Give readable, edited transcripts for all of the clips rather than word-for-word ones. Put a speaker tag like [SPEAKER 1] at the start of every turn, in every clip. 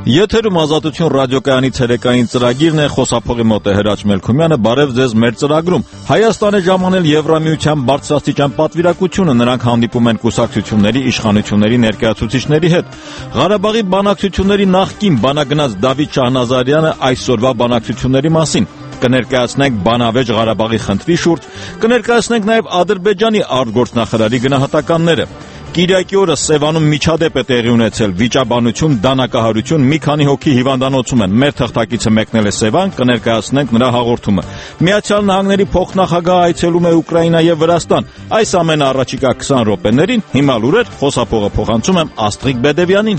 [SPEAKER 1] Եթերում Ազատություն ռադիոկայանի ցերեկային ծրագիրն է, խոսափողի մոտ է Հրաչ Մելքումյանը, բարև ձեզ մեր ծրագրում։ Հայաստան է ժամանել Եվրամիության բարձրաստիճան պատվիրակությունը, նրանք հանդիպում են կուսակցությունների, իշխանությունների ներկայացուցիչների հետ։ Ղարաբաղի բանակցությունների նախկին բանագնաց Դավիթ Շահնազարյանը այսօրվա բանակցությունների մասին։ Կներկայացնենք բանավեճ Ղարաբաղի խնդրի շուրջ, կներկայացնենք նաև Ադրբեջանի արտգործնախարարի գնահատականները։ Կիրակի օրը Սևանում միջադեպ է տեղի ունեցել, վիճաբանություն, դանակահարություն, մի քանի հոգի հիվանդանոցում են։ Մեր թղթակիցը մեկնել է Սևան, կներկայացնենք նրա հաղորդումը։ Միացյալ Նահանգների փոխնախագահը այցելում է Ուկրաինա եւ Վրաստան։ Այս ամենը առաջիկա 20 րոպեներին, հիմա լուրեր, խոսափողը փոխանցում եմ Աստղիկ Բեդևյանին։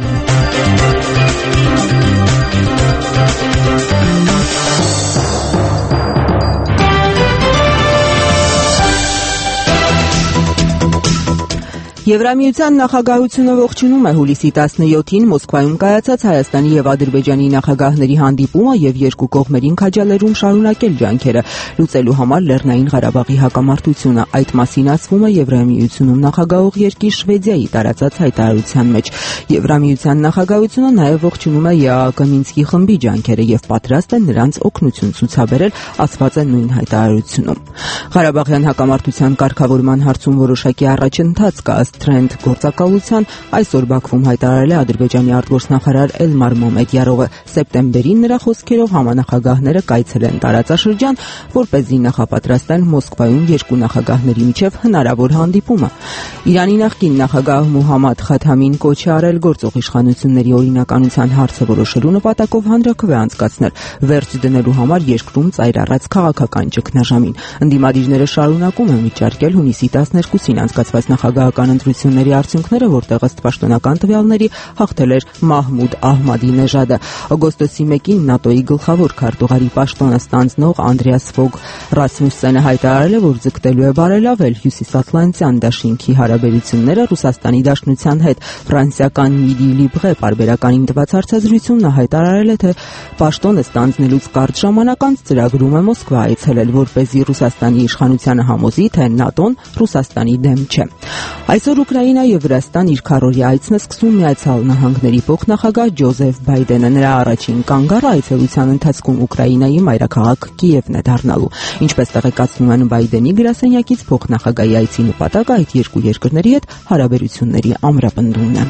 [SPEAKER 2] Եվրամիության նախագահությունը ողջունում է հուլիսի 17-ին Մոսկվայում կայացած Հայաստանի եւ Ադրբեջանի նախագահների հանդիպումը եւ երկու կողմերին քաջալերում շարունակել ջանքերը լուծելու համար Լեռնային Ղարաբաղի հակամարտությունը։ Այդ մասին ասվում է Եվրամիությունում նախագահող երկիր Շվեդիայի տարածած հայտարարության մեջ։ Եվրամիության նախագահությունը նաեւ ողջունում է ԵԱՀԿ Մինսկի խմբի ջանքերը եւ պատրաստ է նրանց օգնություն ցուցաբերել, ասված է նույն հայտարարությունում։ Ղարաբաղյան հակամարտության կարգավորման հարցում որոշակի առաջընթաց կա Trend գործակալության այսօր Բաքվում հայտարարել է Ադրբեջանի արտգործնախարար Էլմար Մամեդյարովը։ Սեպտեմբերին նրա խոսքերով համանախագահները կայցելեն տարածաշրջան, որպեսզի նախապատրաստեն Մոսկվայում երկու նախագահների միջև հնարավոր հանդիպումը։ Իրանի նախկին նախագահ Մուհամմադ Խաթամին կոչ է արել գործող իշխանությունների օրինականության հարցը որոշելու նպատակով հանրաքվե անցկացնել, վերջ դնելու համար երկրում ծայր առած քաղաքական ճգնաժամին։ Ընդդիմադիրները շարունակում են վիճարկել հունիսի 12-ին անցկացված նախագահական ընտրությունների արդյունքները, որտեղ ըստ պաշտոնական տվյալների հաղթել էր Մահմուդ Ահմադինեժադը։ Օգոստոսի 1-ին ՆԱՏՕ-ի գլխավոր քարտուղարի պաշտոնը ստանձնող Անդրեաս Ֆոգ Ռասմուսսենը հայտարարել է, որ ձգտելու է բարելավել հյուսիսատլանտյան դաշինքի հարաբերությունները Ռուսաստանի Դաշնության հետ։ Ֆրանսիական Midi Libre պարբերականին տված հարցազրույցում նա հայտարարել է, թե պաշտոնը ստանձնելուց կարճ ժամանակ անց ծրագրում է Մոսկվա այցելել, որպեսզի Ռուսաստանի իշխանությանը համոզի, թե ՆԱՏՕ-ն Ռուսաստանի դեմ չէ։ Այսօր Ուկրաինա եւ Վրաստան իր քառօրյա այցն է սկսում Միացյալ Նահանգների փոխնախագահ Ջոզեֆ Բայդենը։ Նրա առաջին կանգառը այցելության ընթացքում Ուկրաինայի մայրաքաղաք Կիևն է դառնալու։ Ինչպես տեղեկացնում են Բայդենի գրասենյակից, փոխնախագահի այցի նպատակը այդ երկու երկրների հետ հարաբերությունների ամրապնդումն է։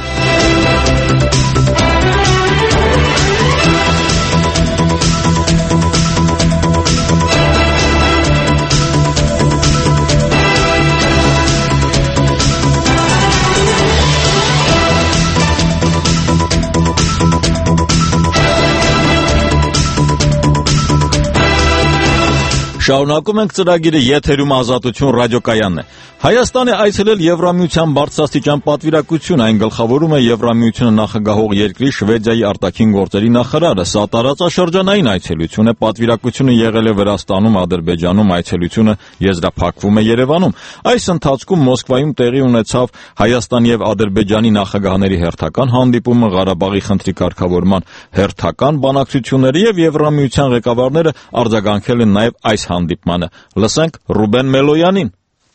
[SPEAKER 1] Շարունակում ենք ծրագիրը, եթերում Ազատություն ռադիոկայանն է։ Հայաստան է այցելել Եվրամիության բարձրաստիճան պատվիրակություն, այն գլխավորում է Եվրամիությունը նախագահող երկրի Շվեդիայի արտաքին գործերի նախարարը։ Սա տարածաշրջանային այցելություն է, պատվիրակությունը եղել է Վրաստանում, Ադրբեջանում, այցելությունը եզրափակվում է Երևանում։ Այս ընթացքում Մոսկվայում տեղի ունեցավ Հայաստանի եւ Ադրբեջանի նախագահների հերթական հանդիպումը, Ղարաբաղի խնդրի կարգավորման հերթական բանակցությունները եւ Եվրամիության ղեկավարները արձագանքել են նաեւ այս հանդիպմանը։ Լսենք Ռուբեն Մելոյանին։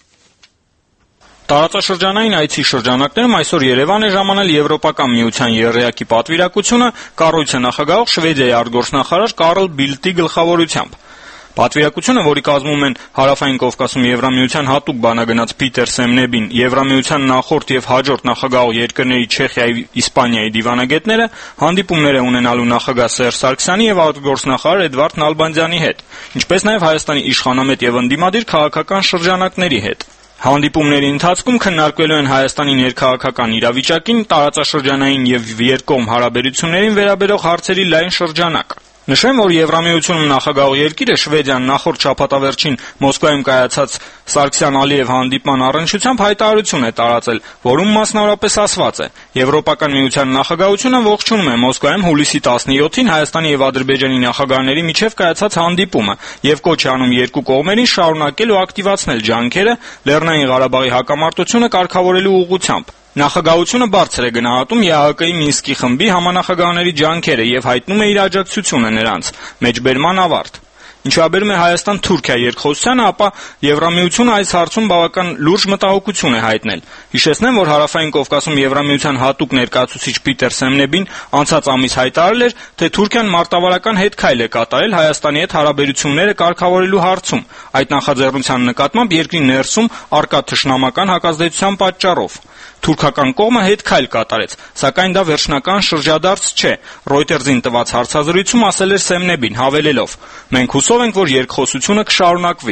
[SPEAKER 3] Տարածաշրջանային այցի շրջանակներում այսօր Երևան է ժամանել Եվրոպական միության եռյակի պատվիրակությունը կառույցը նախագահող Շվեդիայի արտգործնախարար Կարլ Բիլտի գլխավորությամբ։ Պատվիրակությունը, որի կազմում են Հարավային Կովկասում Եվրամիության հատուկ բանագնաց Պիտեր Սեմնեբին, Եվրամիության նախորդ եւ հաջորդ նախագահող երկրների Չեխիայի, Իսպանիայի դիվանագետները, հանդիպումներ է ունենալու նախագահ Սերժ Սարգսյանի եւ արտգործնախարար Էդվարդ Նալբանդյանի հետ, ինչպես նաեւ Հայաստանի իշխանամետ եւ ընդդիմադիր քաղաքական շրջանակների հետ։ Հանդիպումների ընթացքում քննարկվելու են Հայաստանի ներքաղաքական իրավիճակին, տարածաշրջանային եւ երկկողմ հարաբերություններին վերաբերող հարցերի լայն շրջանակ։ Նշեմ, որ Եվրամիությունում նախագահող երկիրը Շվեդիան նախորդ շաբաթավերջին Մոսկվայում կայացած Սարգսյան-Ալիև հանդիպման առնչությամբ հայտարարություն է տարածել, որում մասնավորապես ասված է. Եվրոպական միության նախագահությունը ողջունում է Մոսկվայում հուլիսի 17-ին Հայաստանի եւ Ադրբեջանի նախագահների միջև կայացած հանդիպումը եւ կոչ է անում երկու կողմերին շարունակել ու ակտիվացնել ջանքերը Լեռնային Ղարաբաղի հակամարտությունը կարգավորելու ուղղությամբ։ Նախագահությունը բարձր է գնահատում ԵԱՀԿ-ի Մինսկի խմբի համանախագահների ջանքերը եւ հայտնում է իր աջակցությունը նրանց։ Մեջբերման ավարտ։ Ինչ վերաբերում է Հայաստան-Թուրքիա երկխոսությանը, ապա Եվրամիությունը այս հարցում բավական լուրջ մտահոգություն է հայտնել։ Հիշեցնեմ, որ Հարավային Կովկասում Եվրամիության հատուկ ներկայացուցիչ Պիտեր Սեմնեբին անցած ամիս հայտարարել էր, թե Թուրքիան մարտավարական հետքայլ է կատարել Հայաստանի հետ հարաբերությունները կարգավորելու հարցում, այդ նախաձեռնության նկատմամբ երկրի ներսում առկա թշնամական հակազդեցության պատճառով։ Թուրքական կողմը հետքայլ կատարեց, սակայն դա վերջնական շրջադարձ չէ։ Reuters-ին տված հարցազրույցում ասել էր Սեմնեբին, հավելելով. «Մենք հուսով ենք, որ երկխոսությունը կշարունակվի»։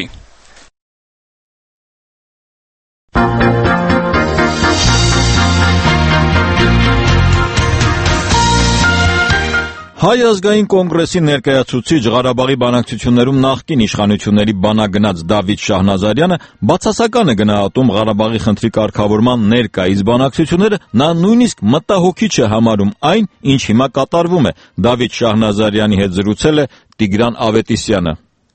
[SPEAKER 1] Հայ ազգային կոնգրեսի ներկայացուցիչ Ղարաբաղի բանակցություններում նախկին իշխանությունների բանագնաց Դավիթ Շահնազարյանը բացասական է գնահատում Ղարաբաղի խնդրի կարգավորման ներկայիս բանակցությունները, նա նույնիսկ մտահոգիչ է համարում այն, ինչ հիմա կատարվում է։ Դավիթ Շահնազարյանի հետ զրուցել է Տիգրան Ավետիսյանը։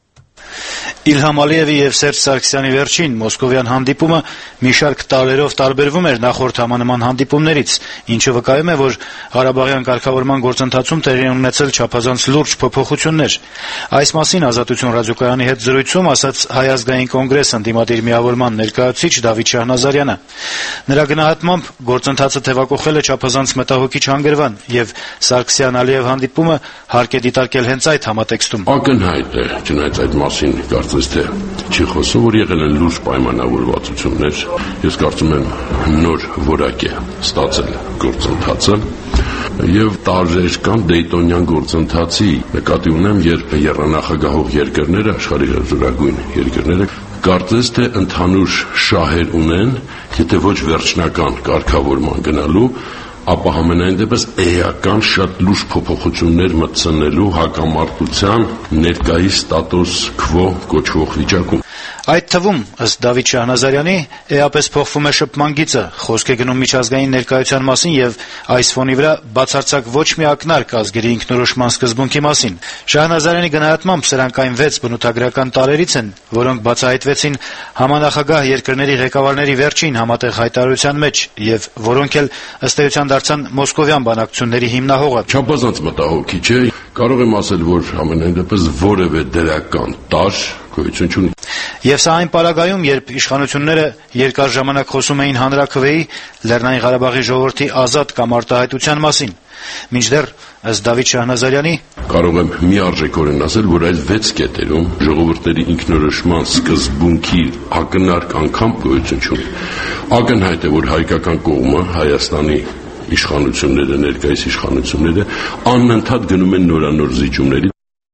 [SPEAKER 4] Իլհամ Ալիևի եւ Սերժ Սարգսյանի վերջին մոսկովյան հանդիպումը մի շարք տարերով տարբերվում էր նախորդ համանման հանդիպումներից, ինչը վկայում է, որ Ղարաբաղյան կարգավորման գործընթացում տեղի են ունեցել չափազանց լուրջ փոփոխություններ։ Այս մասին Ազատություն ռադիոկայանի հետ զրույցում ասաց Հայ ազգային կոնգրես ընդդիմադիր միավորման ներկայացուցիչ Դավիթ Շահնազարյանը։ Նրա գնահատմամբ գործընթացը թեւակոխել է չափազանց մտահոգիչ հանգրվան եւ Սարգսյան-Ալիև հանդիպումը հարկ է դիտարկել հենց այդ համատեքստում։
[SPEAKER 5] Ակնհայտ է, չնայած այդ մասին կարծես թե չի խոսում, որ եղել են լուրջ պայմանավորվածություններ։ Ես կարծում եմ նոր որակ է ստացել գործընթացը եւ տարրեր կան Դեյտոնյան գործընթացի նկատի ունեմ, երբ եռանախագահող երկրները, աշխարհի զորագույն երկրները կարծես թե ընդհանուր շահեր ունեն, եթե ոչ վերջնական կարգավորման գնալու, ապա համենայն դեպս էական շատ լուրջ փոփոխություններ մտցնելու հակամարտության ներկայիս ստատուս քվո կոչվող վիճակում։
[SPEAKER 4] Այդ թվում, ըստ Դավիթ Շահնազարյանի, էապես փոխվում է շփման գիծը, խոսք է գնում միջազգային ներկայության մասին եւ այս ֆոնի վրա բացարձակ ոչ մի ակնարկ ազգերի ինքնորոշման սկզբունքի մասին։ Շահնազարյանի գնահատմամբ սրանք այն 6 բնութագրական տարերից են, որոնք բացահայտվեցին համանախագահ երկրների ղեկավարների վերջին համատեղ հայտարարության մեջ եւ որոնք էլ ըստ էության դարձան մոսկովյան բանակցությունների հիմնահողը։
[SPEAKER 5] Չափազանց մտահոգիչ է, կարող եմ ասել, որ ամենայն դեպս որևէ դրական տարր գոյություն չունի։
[SPEAKER 4] Եվ սա այն պարագայում, երբ իշխանությունները երկար ժամանակ խոսում էին հանրաքվեի, Լեռնային Ղարաբաղի ժողովրդի ազատ կամ արտահայտության մասին։ Մինչդեռ, ըստ Դավիթ Շահնազարյանի,
[SPEAKER 5] կարող եմ միարժեքորեն ասել, որ այս 6 կետերում ժողովուրդների ինքնորոշման սկզբունքի ակնարկ անգամ գոյություն չունի։ Ակնհայտ է, որ հայկական կողմը Հայաստանի իշխանությունները, ներկայիս իշխանությունները անընդհատ գնում են նորանոր զիջումների։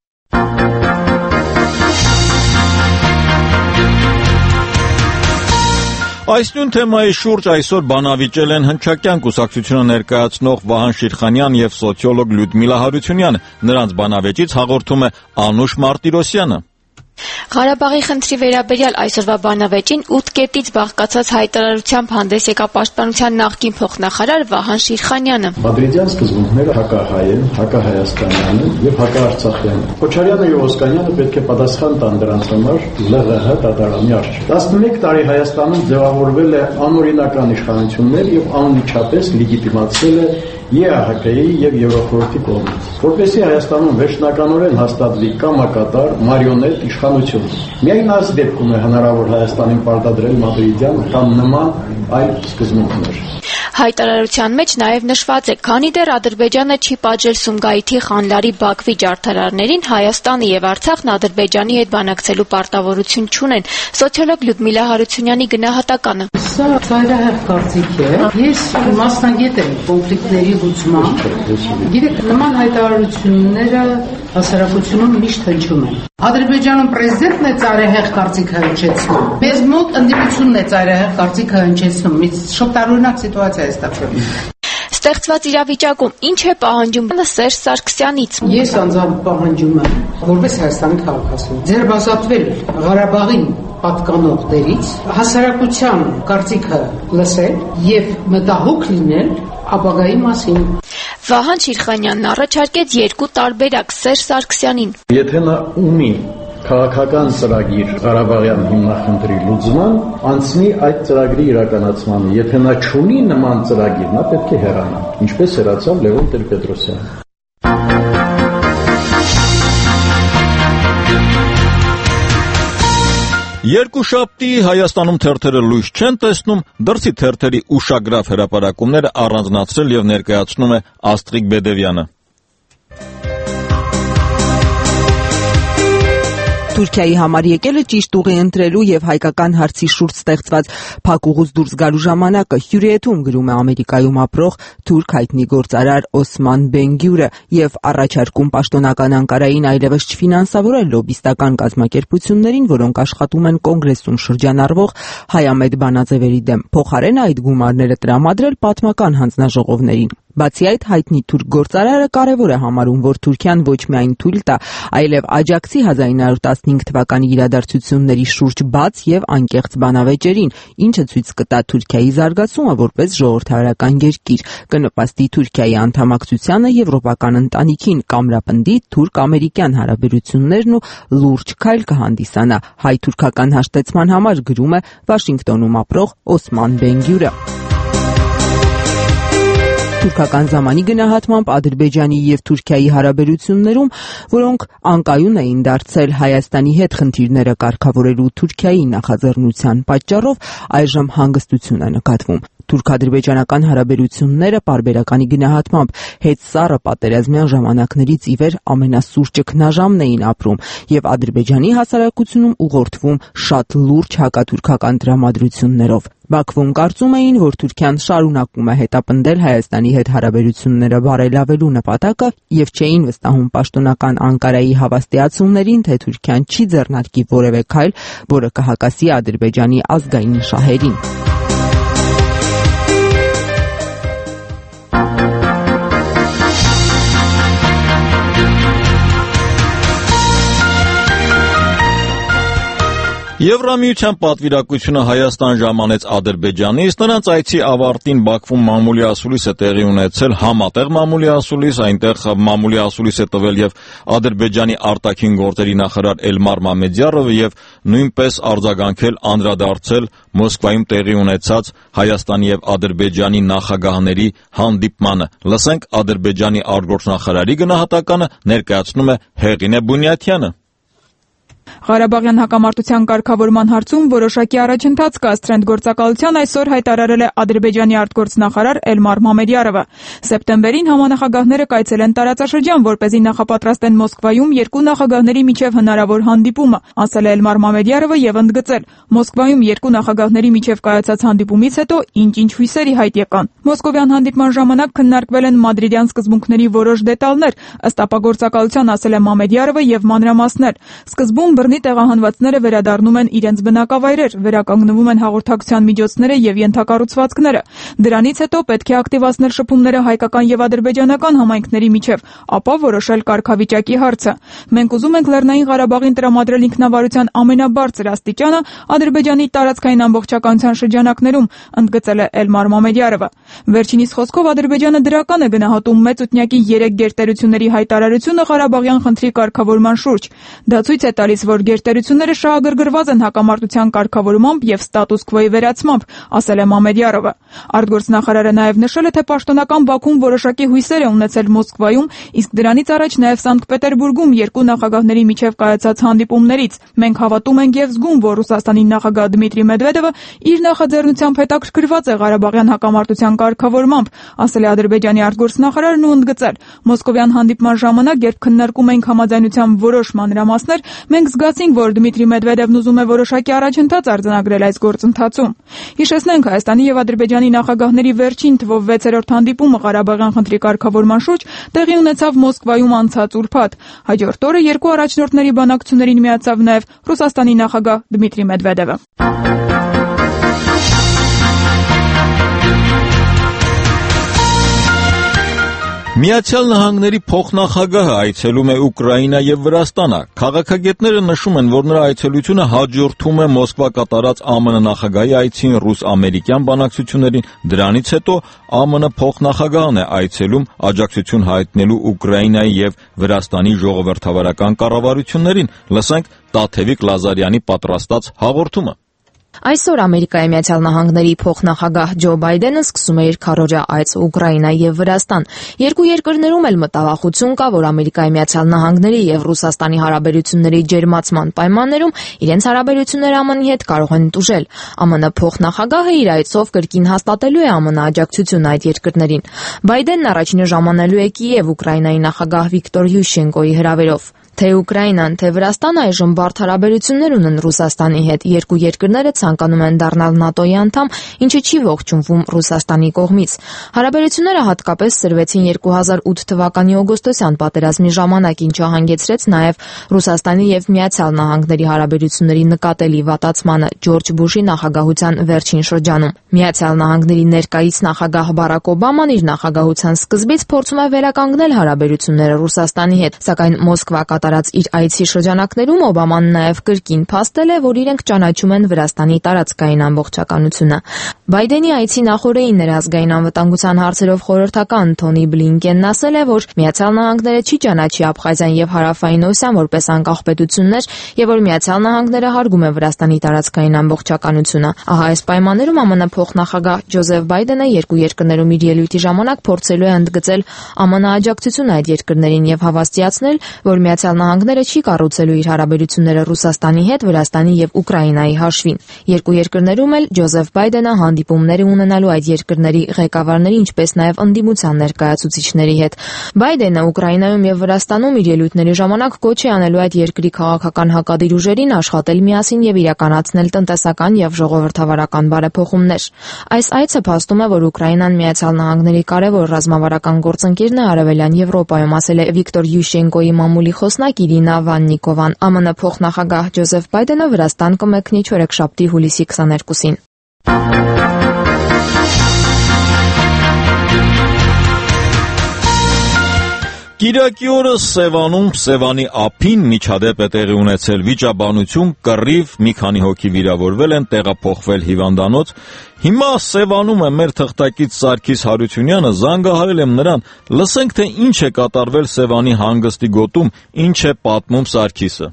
[SPEAKER 1] Այս նույն թեմայի շուրջ այսօր բանավիճել են հնչակյան կուսակցությունը ներկայացնող Վահան Շիրխանյան եւ սոցիոլոգ Լյուդմիլա Հարությունյանը։ Նրանց բանավեճից հաղորդում է Անուշ Մարտիրոսյանը։
[SPEAKER 6] Ղարաբաղի խնդրի վերաբերյալ այսօրվա բանավեճին 8 կետից բաղկացած հայտարարությամբ հանդես եկավ պաշտպանության նախկին փոխնախարար Վահան Շիրխանյանը։
[SPEAKER 7] Մադրիդյան սկզբունքները հակահայ են, հակահայաստանյան են եւ հակաարցախյան են։ Քոչարյանը եւ Օսկանյանը պետք է պատասխան տան դրանց համար ԼՂՀ դատարանի առջև։ 11 տարի Հայաստանում ձևավորվել է անօրինական իշխանություններ եւ անմիջապես լեգիտիմացվել է ԵԱՀԿ-ի եւ Եվրոխորհրդի կողմից, որպեսզի Հայաստանում վերջնականորեն հաստատվի կամակատար մարիոնետ իշխանություն։ Միայն այս դեպքում է հնարավոր Հայաստանին պարտադրել մադրիդյան կամ նման այլ սկզբունքներ։
[SPEAKER 6] Հայտարարության մեջ նաև նշված է, քանի դեռ Ադրբեջանը չի պատժել Սումգայիթի, Խանլարի, Բաքվի ջարդարարներին, Հայաստանը եւ Արցախն Ադրբեջանի հետ բանակցելու պարտավորություն չունեն։ Սոցիոլոգ Լյուդմիլա Հարությունյանի գնահատականը։
[SPEAKER 8] Սա ծայրահեղ կարծիք է։ Ես մասնագետ եմ կոնֆլիկտների լուծման։ Գիտեք, նման հայտարարությունները հասարակությունում միշտ հնչում են։ Ադրբեջանում պրեզիդենտն է ծայրահեղ կարծիքը հնչեցնում։ Մեզ մոտ ընդդիմությունն է ծայրահեղ կարծիքը հնչեցնում։ Շատ տարօրինակ սիտուացիա է ստացվում։
[SPEAKER 6] Ստեղծված իրավիճակում ինչ է պահանջում Սերժ Սարգսյանից։
[SPEAKER 8] Ես անձամբ պահանջում եմ, որպես Հայաստանի քաղաքացի, ձերբազատվել Ղարաբաղին պատկանող դերից, հասարակության կարծիքը լսել եւ մտահոգ լինել ապագայի մասին։
[SPEAKER 6] Վահան Շիրխանյանն առաջարկեց 2 տարբերակ Սերժ Սարգսյանին։
[SPEAKER 7] Եթե նա ունի քաղաքական ծրագիր Ղարաբաղյան հիմնախնդրի լուծման, անցնի այդ ծրագրի իրականացմանը։ Եթե նա չունի նման ծրագիր, նա պետք է հեռանա, ինչպես հեռացավ Լևոն Տեր-Պետրոսյանը։
[SPEAKER 1] Երկուշաբթի Հայաստանում թերթերը լույս չեն տեսնում, դրսի թերթերի ուշագրավ հրապարակումները առանձնացրել եւ ներկայացնում է Աստղիկ Բեդևյանը։
[SPEAKER 2] Թուրքիայի համար եկելը ճիշտ ուղի ընտրելու եւ հայկական հարցի շուրջ ստեղծված փակուղուց դուրս գալու ժամանակը հյուրիեթում գրում է Ամերիկայում ապրող թուրք հայտնի գործարար Օսման Բենգյուրը եւ առաջարկում պաշտոնական Անկարային այլևս չֆինանսավորել լոբիստական կազմակերպություններին, որոնք աշխատում են կոնգրեսում շրջանառվող հայամետ բանաձևերի դեմ, փոխարեն այդ գումարները տրամադրել պատմական հանձնաժողովներին։ Բացի այդ, հայտնի թուրք գործարարը կարևոր է համարում, որ Թուրքիան ոչ միայն թույլ տա, այլև աջակցի 1915 թվականի իրադարձությունների շուրջ բաց եւ անկեղծ բանավեճերին, ինչը ցույց կտա Թուրքիայի զարգացումը որպես ժողովրդավարական երկիր, կնպաստի Թուրքիայի անդամակցությանը եվրոպական ընտանիքին, կամրապնդի թուրք-ամերիկյան հարաբերություններն ու լուրջ քայլ կհանդիսանա հայ-թուրքական հաշտեցման համար, գրում է Վաշինգտոնում ապրող Օսման Բենգյուրը։ Թուրքական զամանի գնահատմամբ Ադրբեջանի եւ Թուրքիայի հարաբերություններում, որոնք անկայուն էին դարձել Հայաստանի հետ խնդիրները կարգավորելու Թուրքիայի նախաձեռնության պատճառով, այժմ հանգստություն է նկատվում։ Թուրք-ադրբեջանական հարաբերությունները պարբերականի գնահատմամբ հետսառը պատերազմյան ժամանակներից ի վեր ամենասուր ճգնաժամն էին ապրում եւ Ադրբեջանի հասարակությունում ուղղորդվում շատ լուրջ հակաթուրքական տրամադրություններով։ Բաքվում կարծում էին, որ Թուրքիան շարունակում է հետապնդել Հայաստանի հետ հարաբերությունները բարելավելու նպատակը եւ չէին վստահում պաշտոնական Անկարայի հավաստիացումներին, թե Թուրքիան չի ձեռնարկի որևէ քայլ, որը կհակասի Ադրբեջանի ազգային շահերին։
[SPEAKER 1] Եվրամիության պատվիրակությունը Հայաստան ժամանեց Ադրբեջանից, նրանց այցի ավարտին Բաքվում մամուլի ասուլիս է տեղի ունեցել, համատեղ մամուլի ասուլիս, այնտեղ մամուլի ասուլիս է տվել եւ Ադրբեջանի արտաքին գործերի նախարար Էլմար Մամեդյարովը եւ նույնպես արձագանքել անդրադարձել Մոսկվայում տեղի ունեցած Հայաստանի եւ Ադրբեջանի նախագահների հանդիպմանը։ Լսենք Ադրբեջանի արտգործնախարարի գնահատականը, ներկայացնում է Հեղինե Բունյաթյանը։
[SPEAKER 9] Ղարաբաղյան հակամարտության կարգավորման հարցում որոշակի առաջընթաց կա, գործակալության այսօր հայտարարել է Ադրբեջանի արտգործնախարար Էլմար Մամեդյարովը։ Սեպտեմբերին համանախագահները կայցելեն տարածաշրջան, որպեսզի նախապատրաստեն Մոսկվայում երկու նախագահների միջև հնարավոր հանդիպումը, ասել է Էլմար Մամեդյարովը եւ ընդգծել. Մոսկվայում երկու նախագահների միջև կայացած հանդիպումից հետո ինչ-ինչ հույսերի հայտ եկան։ Մոսկովյան հանդիպման ժամանակ քննարկվել են մադրիդյան սկզբունքների որոշ դետալներ, ըստ ապագործակալության ասել է Մամեդյարովը եւ մանրամասներ։ Սկզբում բռնի տեղահանվածները վերադառնում են իրենց բնակավայրեր, վերականգնվում են հաղորդակցության միջոցները եւ ենթակառուցվածքները։ Դրանից հետո պետք է ակտիվացնել շփումները հայկական եւ ադրբեջանական համայնքների միջև, ապա որոշել կարգավիճակի հարցը։ Մենք ուզում ենք Լեռնային Ղարաբաղին տրամադրել ինքնավարության ամենաբարձր աստիճանը Ադրբեջանի տարածքային ամբողջականության շրջանակներում, ընդգծել է Էլմար Մամեդյարովը։ Վերջինիս խոսքով Ադրբեջանը դրական է գնահատում մեծուտնակի 3 գերտերությունների հայտարարությունը Ղարաբաղյան խնդրի կարգավորման շուրջ։ Դա ցույց է տալիս, որ գերտերությունները շահագրգռված են հակամարտության կարգավորմամբ եւ ստատուս քվոյի վերացմամբ, ասել է Մամեդյարովը։ Արտգործնախարարը նաեւ նշել է, թե պաշտոնական Բաքուն որոշակի հույսեր է ունեցել Մոսկվայում, իսկ դրանից առաջ նաեւ Սանկտ Պետերբուրգում երկու նախագահների միջև կայացած հանդիպումներից։ Մենք հավատում ենք եւ զգում, որ Ռուսաստանի նախագահ Դմիտրի Մեդվեդևը իր նախաձեռնությամբ հետաքրքրված է Ղարաբաղյան հակամարտության կարգավորմամբ, ասել է Ադրբեջանի արտգործնախարարն ու ընդգծել. Մոսկովյան հանդիպման ժամանակ, երբ քննարկում էինք համաձայնության որոշ մանրամասներ, մենք զգացինք, որ Դմիտրի Մեդվեդևն ուզում է որոշակի առաջընթաց արձանագրել այս գործընթացում։ Հիշեցնենք, Հայաստանի եւ Ադրբեջանի նախագահների վերջին թվով 6-րդ հանդիպումը Ղարաբաղյան խնդրի կարգավորման շուրջ տեղի ունեցավ Մոսկվայում անցած ուրբաթ։ Հաջորդ օրը երկու առաջնորդների բանակցություններին միացավ նաեւ Ռուսաստանի նախագահ Դմիտրի Մեդվեդևը։
[SPEAKER 1] Միացյալ Նահանգների փոխնախագահը այցելում է Ուկրաինա եւ Վրաստանը։ Քաղաքագետները նշում են, որ նրա այցելությունը հաջորդում է Մոսկվա կատարած ԱՄՆ նախագահի այցին ռուս-ամերիկյան բանակցություններին։ Դրանից հետո ԱՄՆ փոխնախագահն է այցելում աջակցություն հայտնելու Ուկրաինայի եւ Վրաստանի ժողովրդավարական կառավարություններին։ Լսենք Տաթևիկ Լազարյանի պատրաստած հաղորդումը։
[SPEAKER 10] Այսօր Ամերիկայի Միացյալ Նահանգների փոխնախագահ Ջո Բայդենը սկսում է իր քառօրյա այց Ուկրաինա եւ Վրաստան։ Երկու երկրներում էլ մտավախություն կա, որ Ամերիկայի Միացյալ Նահանգների եւ Ռուսաստանի հարաբերությունների ջերմացման պայմաններում իրենց հարաբերությունները ԱՄՆ-ի հետ կարող են տուժել։ ԱՄՆ փոխնախագահը իր այցով կրկին հաստատելու է ԱՄՆ աջակցությունը այդ երկրներին։ Բայդենն առաջինը ժամանելու է Կիև Ուկրաինայի նախագահ Վիկտոր Յուշչենկոյի հրավերով։ Թե Ուկրաինան, թե Վրաստանը այժմ բարդ հարաբերություններ ունեն Ռուսաստանի հետ։ Երկու երկրները ցանկանում են դառնալ ՆԱՏՕ-ի անդամ, ինչը չի ողջունվում Ռուսաստանի կողմից։ Հարաբերությունները հատկապես սրվեցին 2008 թվականի օգոստոսյան պատերազմի ժամանակ, ինչը հանգեցրեց նաև Ռուսաստանի եւ Միացյալ Նահանգների հարաբերությունների նկատելի վատացմանը Ջորջ Բուշի նախագահության վերջին շրջանում։ Միացյալ Նահանգների ներկայիս նախագահ Բարակ Օբաման իր նախագահության սկզբից փորձում է վերականգնել հարաբերությունները Ռուսաստանի հետ, սակայն Մոսկվա կատարած իր այցի շրջանակներում Օբաման նաև կրկին փաստել է, որ իրենք ճանաչում են Վրաստանի տարածքային ամբողջականությունը։ Բայդենի այցի նախօրեին ներազգային անվտանգության հարցերով խորհրդական Թոնի Բլինկենն ասել է, որ Միացյալ Նահանգները չի ճանաչի Աբխազիան եւ Հարավային Օսիան որպես անկախ պետություններ եւ որ Միացյալ Նահանգները հարգում է Վրաստանի տարածքային ամբողջականությունը։ Ահա այս պայմաններում ԱՄՆ փոխնախագահ Ջոզեֆ Բայդենը երկու երկրներում իր ելույթի ժամանակ փորձելու է ընդգծել ԱՄՆ աջակցությունը այդ երկրներին եւ հավաստիացնել, որ Միացյալ Նահանգները չի կառուցելու իր հարաբերությունները Ռուսաստանի հետ Վրաստանի եւ Ուկրաինայի հաշվին։ Երկու երկրներում էլ Ջոզեֆ Բայդենը հանդիպումներ ունենալու այդ երկրների ղեկավարների, ինչպես նաև ընդդիմության ներկայացուցիչների հետ։ Բայդենը Ուկրաինայում եւ Վրաստանում իր ելույթների ժամանակ կոչ է անելու այդ երկրի քաղաքական հակադիր ուժերին աշխատել միասին եւ իրականացնել տնտեսական եւ ժողովրդավարական բարեփոխումներ։ Այս այցը փաստում է, որ Ուկրաինան Միացյալ Նահանգների կարևոր ռազմավարական գործընկերն է Արևելյան Եվրոպայում, ասել է Վիկտոր Յուշչենկոյի մամուլի խոսնակ Իրինա Վաննիկովան։ ԱՄՆ փոխնախագահ Ջոզեֆ Բայդենը Վրաստան կմեկնի չորեքշաբթի հուլիսի 22-ին։
[SPEAKER 1] Կիրակի օրը Սևանում Սևանի ափին միջադեպ է տեղի ունեցել վիճաբանություն, կռիվ, մի քանի հոգի վիրավորվել են, տեղափոխվել հիվանդանոց։ Հիմա Սևանում է մեր թղթակից Սարգիս Հարությունյանը, զանգահարել եմ նրան, լսենք թե ինչ է կատարվել Սևանի հանգստի գոտում, ինչ է պատմում Սարգիսը։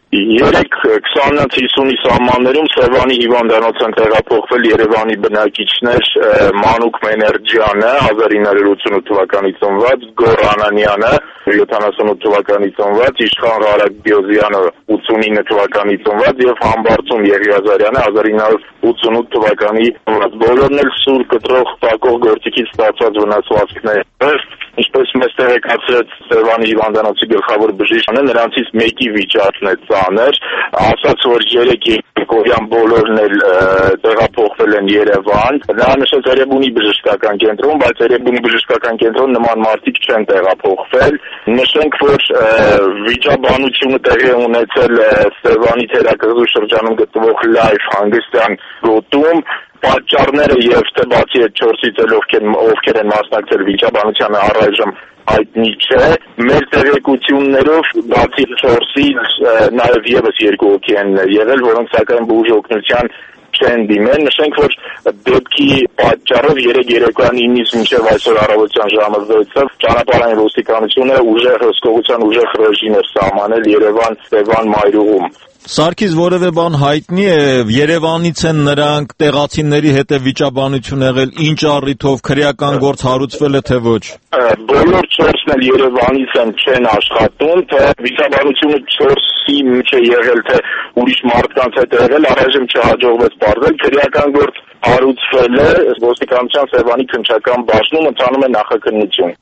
[SPEAKER 11] 3:20-50-ի սահմաններում Սևանի հիվանդանոց են տեղափոխվել Երևանի բնակիչներ Մանուկ Մեներջյանը 1988 թվականի ծնված, Գոռ Անանյանը 78 թվականի ծնված, Իշխան Ղարաբյոզյանը 89 թվականի ծնված եւ Համբարձում Եղիազարյանը 1988 թվականի ծնված։ Բոլորն էլ սուր կտրող տակող գործիքից ստացած վնասվածքներ։ Ինչպես մեզ տեղեկացրեց Սևանի հիվանդանոցի գլխավոր բժիշկը, նրանցից մեկի վիճակն է ծանր, ասաց, որ 3 երկօրյան բոլորն էլ տեղափոխվել են Երևան։ Նա նշեց Երևանի բժշկական կենտրոն, բայց Երևանի բժշկական կենտրոն նման մարդիկ չեն տեղափոխվել։ Նշենք, որ վիճաբանությունը տեղի է ունեցել Սևանի թերակղզու շրջանում գտնվող Լայվ հանգստյան գոտում։ Պատճառները եւ թե բացի այդ 4-ից էլ ովքեր են մասնակցել վիճաբանությանը առայժմ հայտնի չէ։ Մեր տեղեկություններով բացի 4-ից նաեւ եւս 2 հոգի են եղել, որոնք սակայն բուժ օգնության չեն դիմել։ Նշենք, որ դեպքի պատճառով 3 երեկոյան 9-ից մինչև այսօր առավոտյան ժամը 6-ը ճանապարհային ոստիկանությունը ուժեղ հսկողության ուժեղ ռեժիմ էր սահմանել Երևան-Սևան մայրուղում։
[SPEAKER 1] Սարգիս, որևէ բան հայտնի է, Երևանից են նրանք, տեղացիների հետ է վիճաբանություն եղել, ինչ առիթով, քրեական գործ հարուցվել է թե ոչ։
[SPEAKER 11] Բոլոր 4-ն էլ Երևանից են, չեն աշխատում, թե վիճաբանությունը 4-ի մեջ է եղել, թե ուրիշ մարդկանց հետ է եղել, առայժմ չհաջողվեց պարզել, քրեական գործ հարուցվել է, ոստիկանության Սևանի քննչական բաժնում ընթանում է նախաքննություն։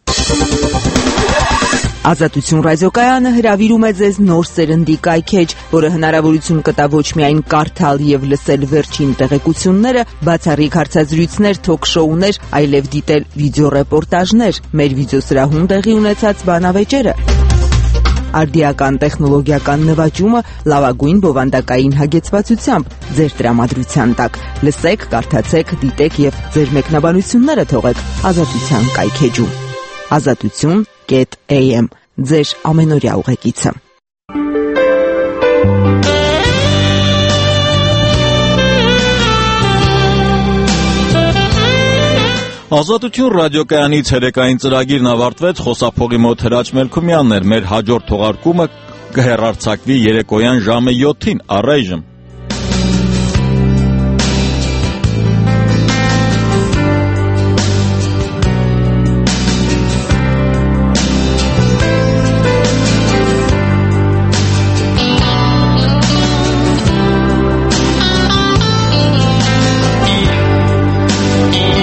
[SPEAKER 2] Ազատություն ռադիոկայանը հրավիրում է ձեզ նոր սերնդի կայքեջ, որը հնարավորություն կտա ոչ միայն կարդալ եւ լսել վերջին տեղեկությունները, բացառիկ հարցազրույցներ, թոք-շոուներ, այլև դիտել վիդեոռեպորտաժներ, մեր վիդեոսրահում տեղի ունեցած բանավեճերը։ Արդիական տեխնոլոգիական նվաճումը լավագույն բովանդակային հագեցվածությամբ ձեր տրամադրության տակ։ Լսեք, կարդացեք, դիտեք եւ ձեր մեկնաբանությունները թողեք Ազատության կայքեջում։ Azatutun.am ձեր ամենօրյա ուղեկիցը։
[SPEAKER 1] Ազատություն ռադիոկայանի ցերեկային ծրագիրն ավարտվեց, խոսափողի մոտ Հրաչ Մելքումյանն էր, մեր հաջորդ թողարկումը կհեռարձակվի երեկոյան ժամը 7-ին, առայժմ